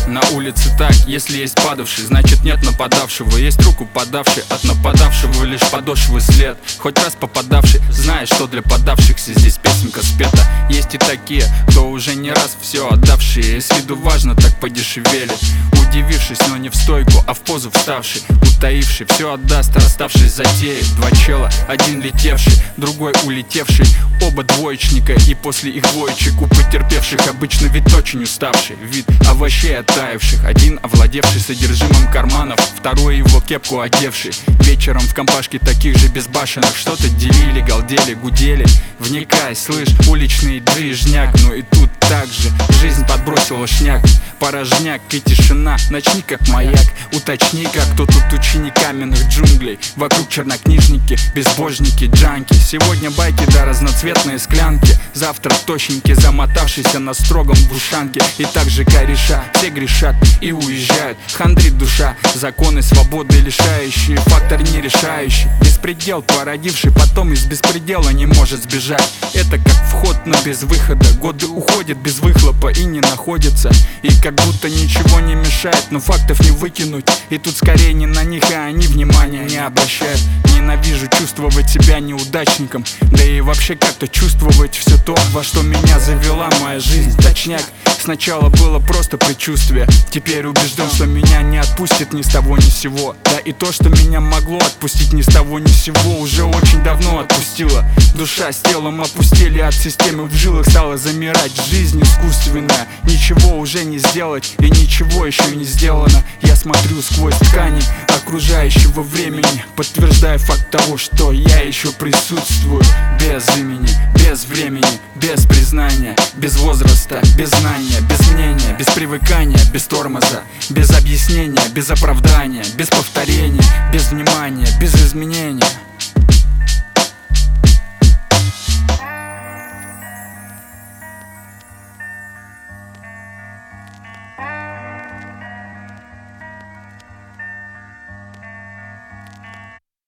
На улице так, если есть падавший, значит нет нападавшего. Есть руку подавший, от нападавшего лишь подошвы след. Хоть раз попадавший, знаешь, что для подавшихся здесь песенка спета. Есть и такие, кто уже не раз все отдавшие, с виду важно так подешевели, удивившись, но не в стойку, а в позу вставший, утаивший, все отдаст, расставшись затеей. Два чела, один летевший, другой улетевший, оба двоечника, и после их двоечек у потерпевших обычно вид очень уставший, вид овощей оттаивших. Один овладевший содержимым карманов, второй его кепку одевший. Вечером в компашке таких же безбашенных что-то делили, галдели, гудели. Вникай, слышь, уличный движняк. Ну и тут так же жизнь подбросила шняк, порожняк и тишина. Начни как маяк, уточни-ка, кто тут ученик каменных джунглей. Вокруг чернокнижники, безбожники, джанки. Сегодня байки да разноцветные склянки, завтра тощеньки, замотавшиеся на строгом в ушанке. И так же кореша, все грешат и уезжают. Хандрит душа, законы свободы лишающие, фактор нерешающий. Беспредел породивший, потом из беспредела не может сбежать. Это как вход, но без выхода. Годы уходят без выхлопа и не находятся. И как будто ничего не мешает, но фактов не выкинуть. И тут скорее не на них, а они внимания не обращают. Ненавижу чувствовать себя неудачником, да и вообще как-то чувствовать все то, во что меня завела моя жизнь. Точняк, сначала было просто предчувствие, теперь убежден, что меня не отпустит ни с того ни с сего. Да и то, что меня могло отпустить ни с того ни с сего, уже очень давно отпустило. Душа с телом опустили от системы, в жилах стала замирать жизнь искусственная. Ничего уже не сделать и ничего еще не сделано. Я смотрю сквозь ткани окружающего времени, подтверждая факт того, что я еще присутствую. Без имени, без времени, без признания, без возраста, без знания, без мнения, без привыкания, без тормоза, без объяснения, без оправдания, без повторения,